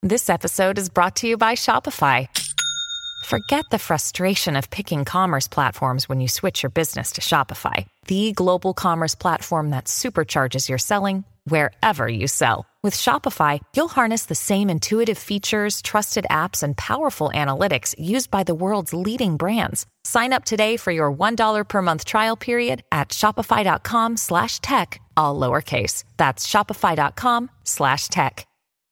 This episode is brought to you by Shopify. Forget the frustration of picking commerce platforms when you switch your business to Shopify, the global commerce platform that supercharges your selling wherever you sell. With Shopify, you'll harness the same intuitive features, trusted apps, and powerful analytics used by the world's leading brands. Sign up today for your $1 per month trial period at shopify.com/tech, all lowercase. That's shopify.com/tech.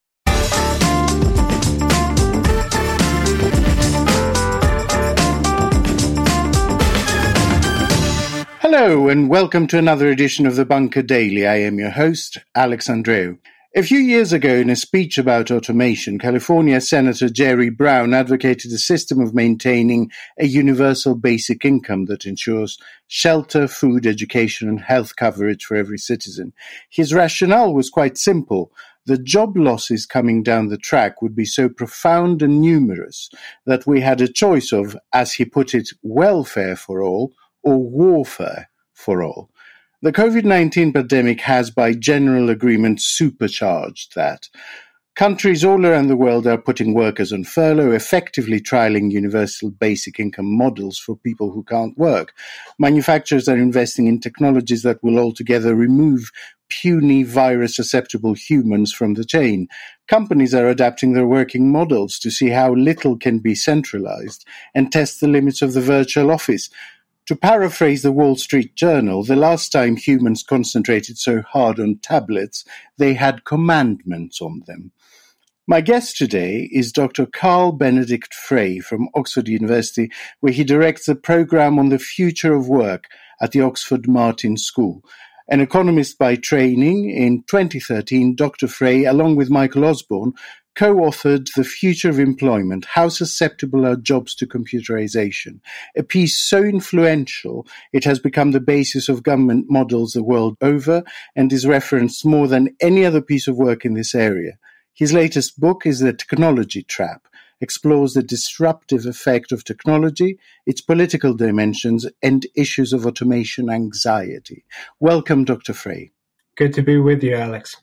Hello and welcome to another edition of the Bunker Daily. I am your host, Alex Andreou. A few years ago, in a speech about automation, California Senator Jerry Brown advocated a system of maintaining a universal basic income that ensures shelter, food, education, and health coverage for every citizen. His rationale was quite simple. The job losses coming down the track would be so profound and numerous that we had a choice of, as he put it, welfare for all or warfare for all. The COVID-19 pandemic has, by general agreement, supercharged that. Countries all around the world are putting workers on furlough, effectively trialing universal basic income models for people who can't work. Manufacturers are investing in technologies that will altogether remove puny virus-susceptible humans from the chain. Companies are adapting their working models to see how little can be centralized and test the limits of the virtual office. To paraphrase the Wall Street Journal, the last time humans concentrated so hard on tablets, they had commandments on them. My guest today is Dr. Carl Benedict Frey from Oxford University, where he directs a program on the future of work at the Oxford Martin School. An economist by training, in 2013, Dr. Frey, along with Michael Osborne, co-authored The Future of Employment, How Susceptible Are Jobs to Computerization, a piece so influential it has become the basis of government models the world over and is referenced more than any other piece of work in this area. His latest book is The Technology Trap, explores the disruptive effect of technology, its political dimensions, and issues of automation anxiety. Welcome, Dr. Frey. Good to be with you, Alex.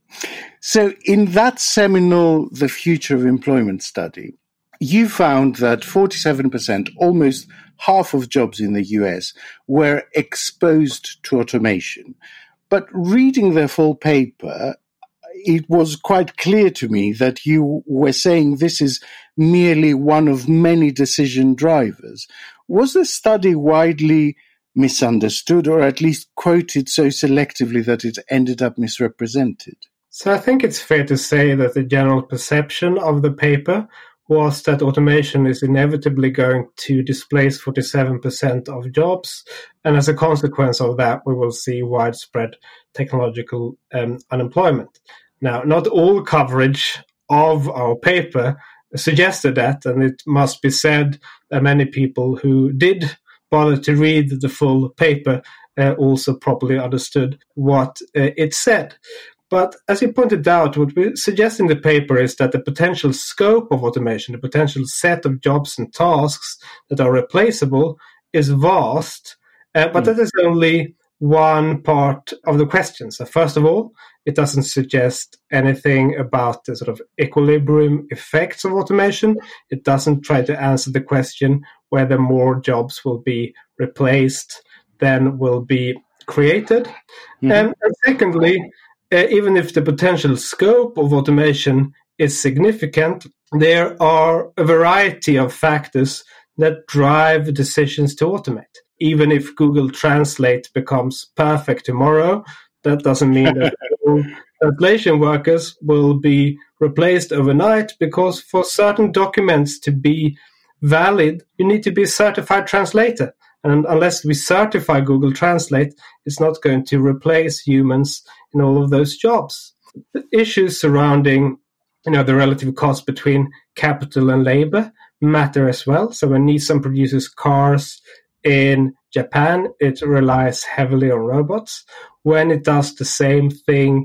So in that seminal The Future of Employment study, you found that 47%, almost half of jobs in the US, were exposed to automation. But reading the full paper, it was quite clear to me that you were saying this is merely one of many decision drivers. Was the study widely misunderstood or at least quoted so selectively that it ended up misrepresented? So I think it's fair to say that the general perception of the paper was that automation is inevitably going to displace 47% of jobs. And as a consequence of that, we will see widespread technological unemployment. Now, not all coverage of our paper suggested that, and it must be said that many people who did bother to read the full paper also properly understood what it said. But as you pointed out, what we suggest in the paper is that the potential scope of automation, the potential set of jobs and tasks that are replaceable is vast, but that is only one part of the question. So first of all, it doesn't suggest anything about the sort of equilibrium effects of automation. It doesn't try to answer the question whether more jobs will be replaced than will be created. And secondly, even if the potential scope of automation is significant, there are a variety of factors that drive decisions to automate. Even if Google Translate becomes perfect tomorrow, that doesn't mean that all translation workers will be replaced overnight, because for certain documents to be valid, you need to be a certified translator. And unless we certify Google Translate, it's not going to replace humans in all of those jobs. The issues surrounding, the relative cost between capital and labor matter as well. So when Nissan produces cars in Japan, it relies heavily on robots. When it does the same thing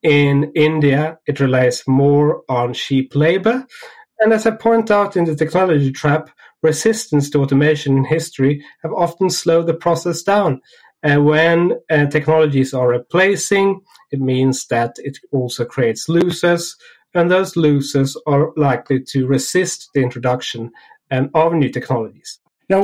in India, it relies more on cheap labor. And as I point out in The Technology Trap, resistance to automation in history have often slowed the process down. When technologies are replacing, it means that it also creates losers. and those losers are likely to resist the introduction of new technologies. Now,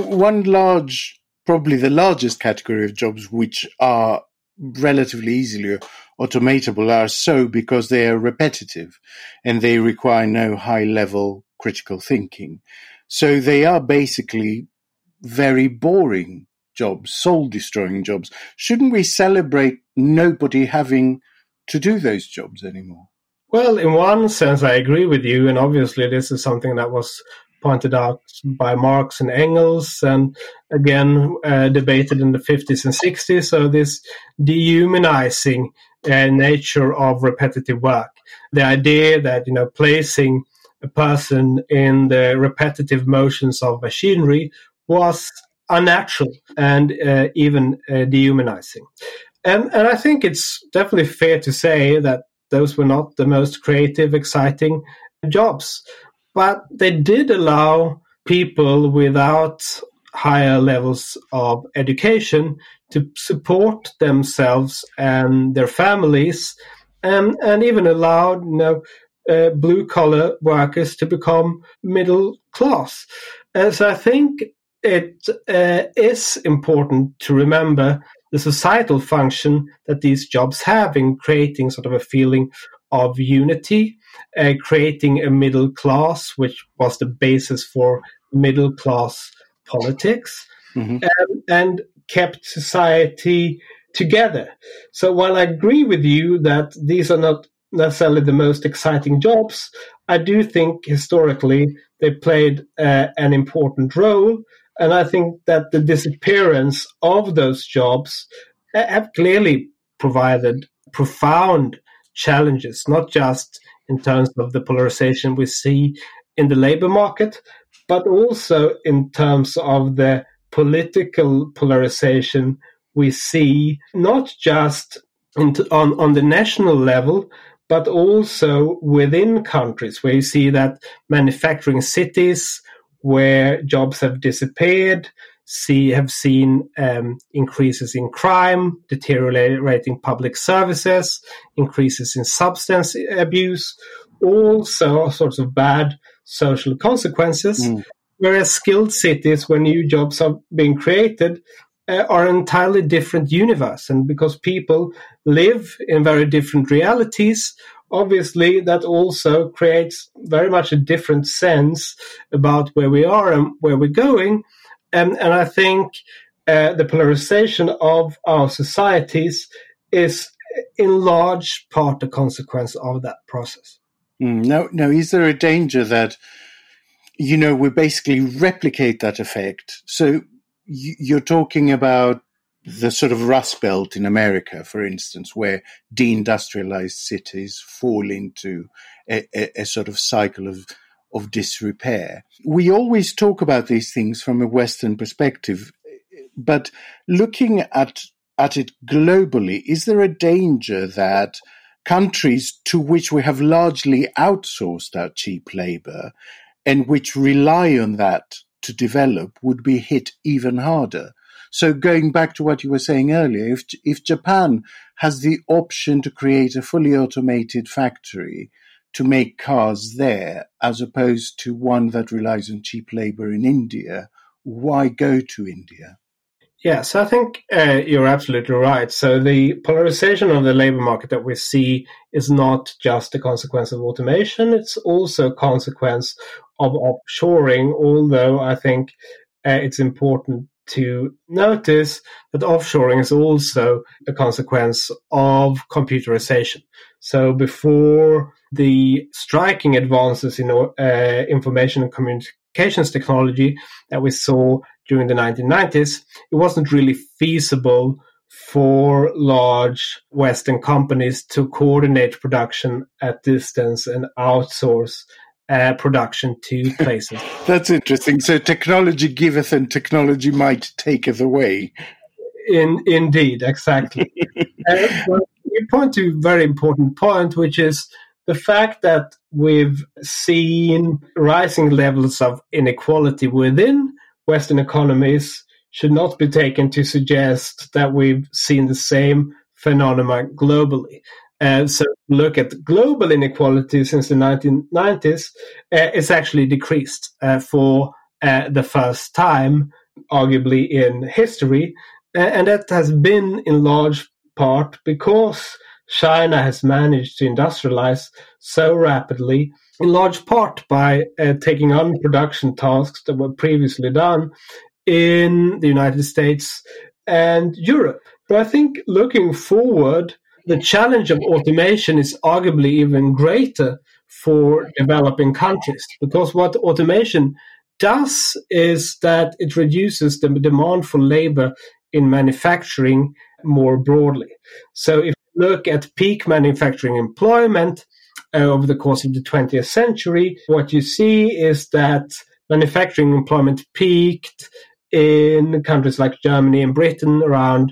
probably the largest category of jobs which are relatively easily automatable are so because they are repetitive and they require no high-level critical thinking. So they are basically very boring jobs, soul-destroying jobs. Shouldn't we celebrate nobody having to do those jobs anymore? Well, in one sense, I agree with you, and obviously this is something that was pointed out by Marx and Engels, and again debated in the 50s and 60s. So this dehumanizing nature of repetitive work, the idea that placing a person in the repetitive motions of machinery was unnatural and even dehumanizing. And I think it's definitely fair to say that those were not the most creative, exciting jobs. But they did allow people without higher levels of education to support themselves and their families, and even allowed blue-collar workers to become middle class. So I think it is important to remember the societal function that these jobs have in creating sort of a feeling of unity, creating a middle class, which was the basis for middle class politics, and kept society together. So while I agree with you that these are not necessarily the most exciting jobs, I do think historically they played an important role. And I think that the disappearance of those jobs have clearly provided profound challenges, not just in terms of the polarization we see in the labor market, but also in terms of the political polarization we see, not just on the national level, but also within countries, where you see that manufacturing cities where jobs have disappeared have seen increases in crime, deteriorating public services, increases in substance abuse, all sorts of bad social consequences, whereas skilled cities where new jobs are being created are an entirely different universe. And because people live in very different realities, obviously that also creates very much a different sense about where we are and where we're going. And I think the polarization of our societies is in large part a consequence of that process. Now, is there a danger that, we basically replicate that effect? So you're talking about the sort of Rust Belt in America, for instance, where deindustrialized cities fall into a sort of cycle of disrepair. We always talk about these things from a Western perspective, but looking at it globally, is there a danger that countries to which we have largely outsourced our cheap labor and which rely on that to develop would be hit even harder? So going back to what you were saying earlier, if Japan has the option to create a fully automated factory to make cars there, as opposed to one that relies on cheap labor in India, why go to India? Yes, I think you're absolutely right. So the polarization of the labor market that we see is not just a consequence of automation, it's also a consequence of offshoring, although I think it's important to notice that offshoring is also a consequence of computerization. So before the striking advances in information and communications technology that we saw during the 1990s, it wasn't really feasible for large Western companies to coordinate production at distance and outsource production to places. That's interesting. So technology giveth and technology might taketh away. Indeed, exactly. But you point to a very important point, which is the fact that we've seen rising levels of inequality within Western economies should not be taken to suggest that we've seen the same phenomena globally. So look at global inequality since the 1990s, it's actually decreased for the first time, arguably in history. And that has been in large part because China has managed to industrialize so rapidly, in large part by taking on production tasks that were previously done in the United States and Europe. But I think looking forward, the challenge of automation is arguably even greater for developing countries, because what automation does is that it reduces the demand for labor in manufacturing more broadly. So if you look at peak manufacturing employment over the course of the 20th century, what you see is that manufacturing employment peaked in countries like Germany and Britain around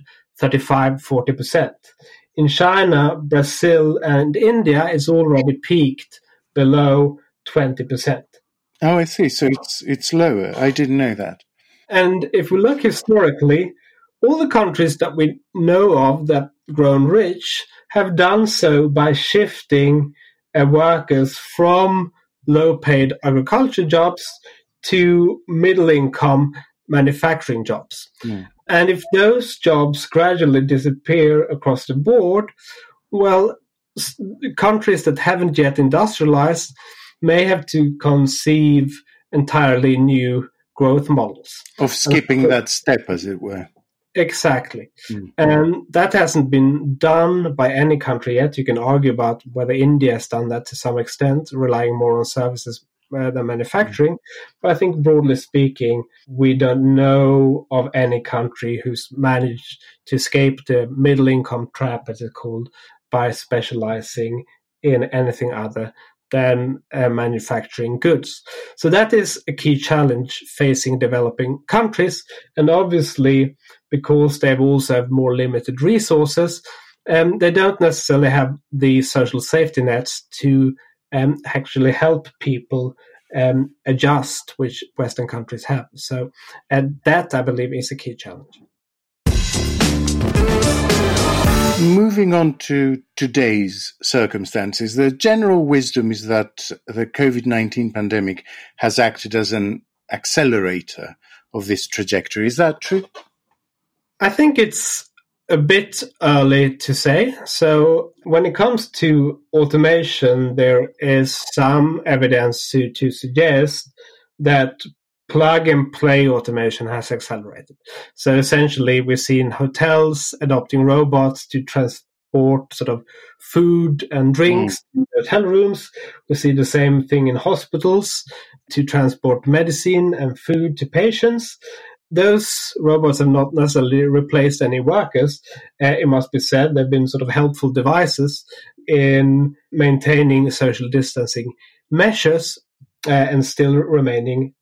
35-40%. In China, Brazil, and India, it's already peaked below 20%. Oh, I see. So it's lower. I didn't know that. And if we look historically, all the countries that we know of that grown rich have done so by shifting workers from low-paid agriculture jobs to middle-income manufacturing jobs. Mm. And if those jobs gradually disappear across the board, well, countries that haven't yet industrialized may have to conceive entirely new growth models. Of skipping that step, as it were. Exactly. Mm-hmm. And that hasn't been done by any country yet. You can argue about whether India has done that to some extent, relying more on services than manufacturing. But I think broadly speaking, we don't know of any country who's managed to escape the middle income trap, as it's called, by specializing in anything other than manufacturing goods. So that is a key challenge facing developing countries. And obviously, because they also have more limited resources, they don't necessarily have the social safety nets to actually help people adjust, which Western countries have. So that, I believe, is a key challenge. Moving on to today's circumstances, the general wisdom is that the COVID-19 pandemic has acted as an accelerator of this trajectory. Is that true? I think it's a bit early to say. So when it comes to automation, there is some evidence to suggest that plug-and-play automation has accelerated. So essentially, we've seen hotels adopting robots to transport sort of food and drinks to hotel rooms. We see the same thing in hospitals to transport medicine and food to patients. Those robots have not necessarily replaced any workers. It must be said they've been sort of helpful devices in maintaining social distancing measures and still remaining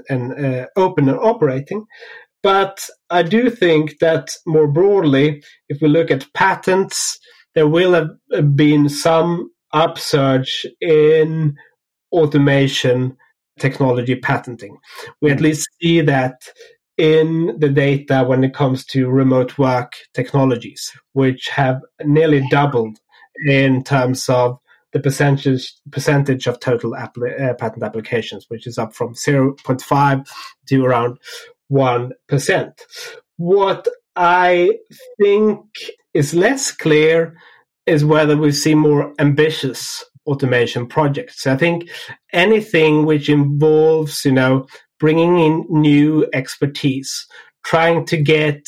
open and operating. But I do think that more broadly, if we look at patents, there will have been some upsurge in automation technology patenting. We at least see that in the data when it comes to remote work technologies, which have nearly doubled in terms of the percentage of total patent applications, which is up from 0.5 to around 1%. What I think is less clear is whether we see more ambitious automation projects. I think anything which involves, bringing in new expertise, trying to get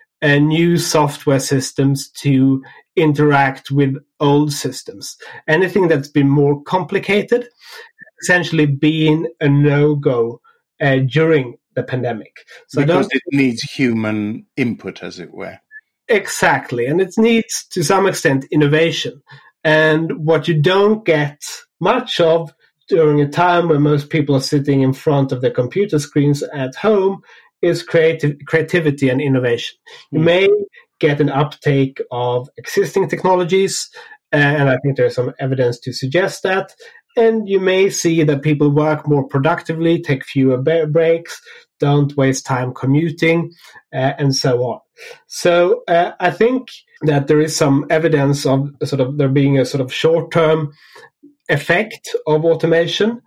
new software systems to interact with old systems. Anything that's been more complicated, essentially being a no-go during the pandemic. So because it needs human input, as it were. Exactly. And it needs, to some extent, innovation. And what you don't get much of during a time when most people are sitting in front of their computer screens at home is creativity and innovation. You may get an uptake of existing technologies, and I think there's some evidence to suggest that. And you may see that people work more productively, take fewer breaks, don't waste time commuting, and so on. So I think that there is some evidence of sort of there being a sort of short-term effect of automation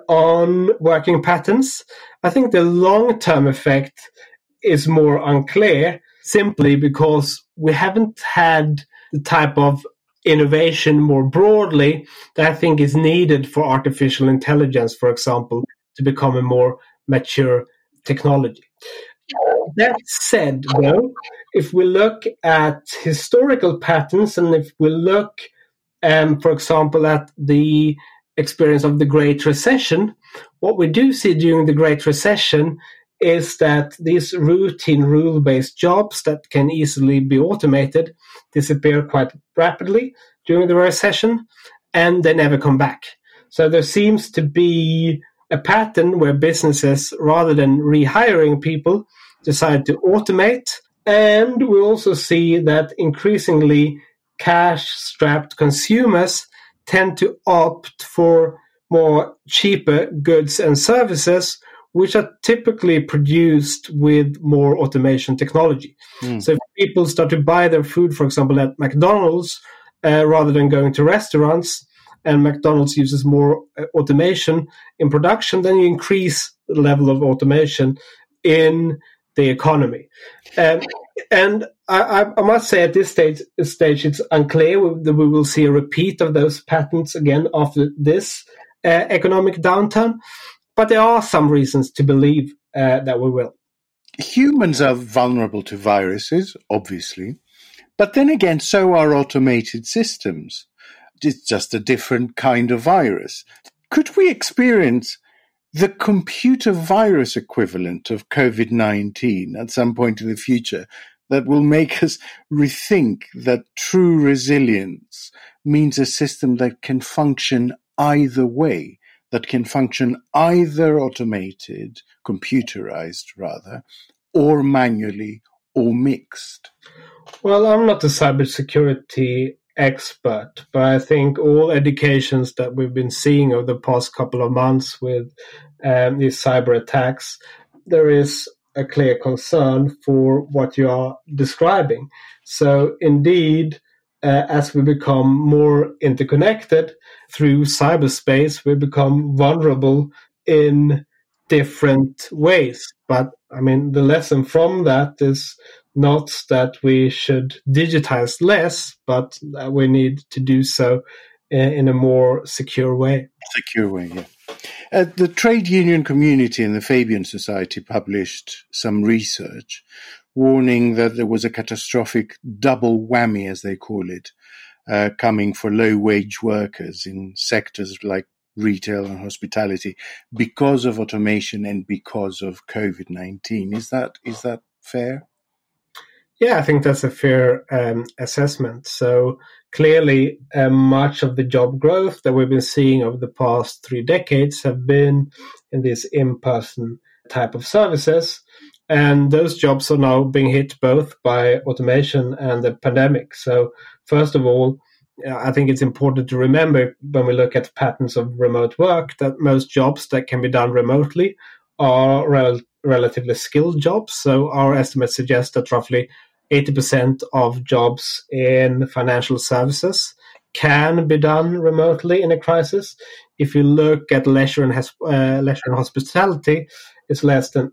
on working patterns. I think the long-term effect is more unclear, simply because we haven't had the type of innovation more broadly that I think is needed for artificial intelligence, for example, to become a more mature technology. That said, though, if we look at historical patterns, and if we look, for example, at the experience of the Great Recession, what we do see during the Great Recession is that these routine rule-based jobs that can easily be automated disappear quite rapidly during the recession, and they never come back. So there seems to be a pattern where businesses, rather than rehiring people, decide to automate. And we also see that increasingly cash-strapped consumers tend to opt for more cheaper goods and services, which are typically produced with more automation technology. So if people start to buy their food, for example, at McDonald's, rather than going to restaurants, and McDonald's uses more automation in production, then you increase the level of automation in the economy. And I must say at this stage it's unclear that we will see a repeat of those patterns again after this economic downturn. But there are some reasons to believe that we will. Humans are vulnerable to viruses, obviously, but then again, so are automated systems. It's just a different kind of virus. Could we experience the computer virus equivalent of COVID-19 at some point in the future that will make us rethink that true resilience means a system that can function either way, that can function either automated, computerized rather, or manually, or mixed? Well, I'm not a cybersecurity expert, but I think all indications that we've been seeing over the past couple of months with these cyber attacks, there is a clear concern for what you are describing. So indeed, as we become more interconnected through cyberspace, we become vulnerable in different ways. But I mean, the lesson from that is not that we should digitize less, but that we need to do so in a more secure way. Secure way, yeah. The trade union community and the Fabian Society published some research warning that there was a catastrophic double whammy, as they call it, coming for low-wage workers in sectors like retail and hospitality because of automation and because of COVID-19. Is that fair? Yeah, I think that's a fair assessment. So clearly, much of the job growth that we've been seeing over the past 3 decades have been in these in-person type of services. And those jobs are now being hit both by automation and the pandemic. So first of all, I think it's important to remember when we look at patterns of remote work that most jobs that can be done remotely are relatively skilled jobs. So our estimates suggest that roughly 80% of jobs in financial services can be done remotely in a crisis. If you look at leisure and hospitality, it's less than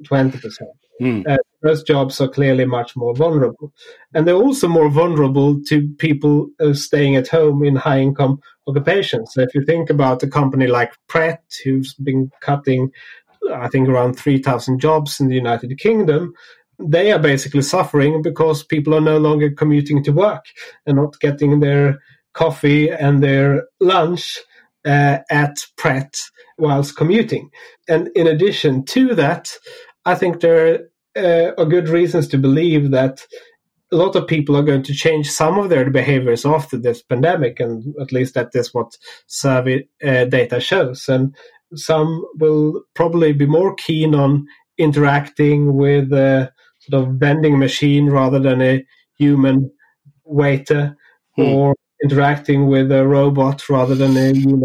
20%. Those jobs are clearly much more vulnerable. And they're also more vulnerable to people staying at home in high-income occupations. So if you think about a company like Pret, who's been cutting, I think, around 3,000 jobs in the United Kingdom, they are basically suffering because people are no longer commuting to work and not getting their coffee and their lunch at Pret whilst commuting. And in addition to that, I think there are good reasons to believe that a lot of people are going to change some of their behaviors after this pandemic, and at least that is what survey data shows. And some will probably be more keen on interacting with a sort of vending machine rather than a human waiter, or interacting with a robot rather than a human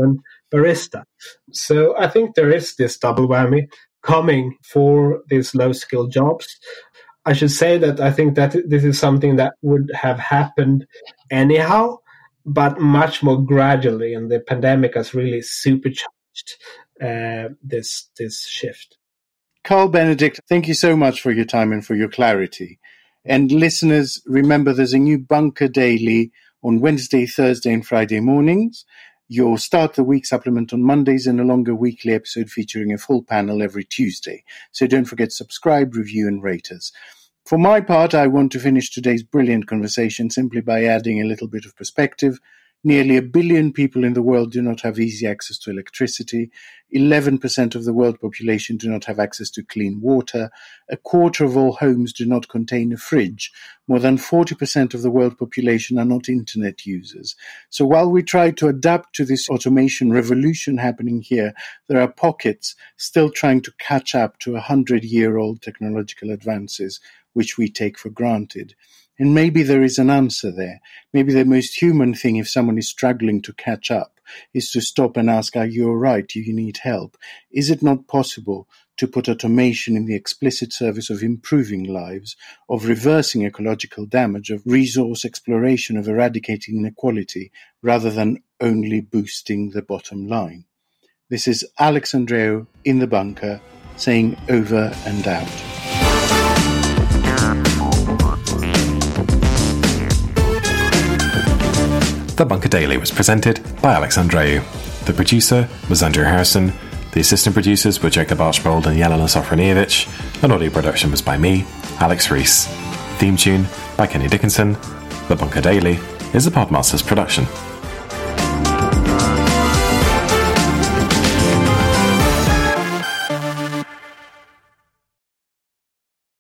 barista. So I think there is this double whammy coming for these low-skilled jobs. I should say that I think that this is something that would have happened anyhow, but much more gradually, and the pandemic has really supercharged this shift. Carl Benedict, thank you so much for your time and for your clarity. And listeners, remember there's a new Bunker Daily on Wednesday, Thursday and Friday mornings. You'll start the week supplement on Mondays and a longer weekly episode featuring a full panel every Tuesday. So don't forget to subscribe, review and rate us. For my part, I want to finish today's brilliant conversation simply by adding a little bit of perspective. Nearly 1 billion people in the world do not have easy access to electricity. 11% of the world population do not have access to clean water. A quarter of all homes do not contain a fridge. More than 40% of the world population are not internet users. So while we try to adapt to this automation revolution happening here, there are pockets still trying to catch up to 100-year-old technological advances, which we take for granted. And maybe there is an answer there. Maybe the most human thing if someone is struggling to catch up is to stop and ask, are you all right? Do you need help? Is it not possible to put automation in the explicit service of improving lives, of reversing ecological damage, of resource exploration, of eradicating inequality, rather than only boosting the bottom line? This is Alex Andreou in the bunker saying over and out. The Bunker Daily was presented by Alex Andreou. The producer was Andrew Harrison. The assistant producers were Jacob Archbold and Jelena Sofronievich. And audio production was by me, Alex Rees. Theme tune by Kenny Dickinson. The Bunker Daily is a Podmasters production.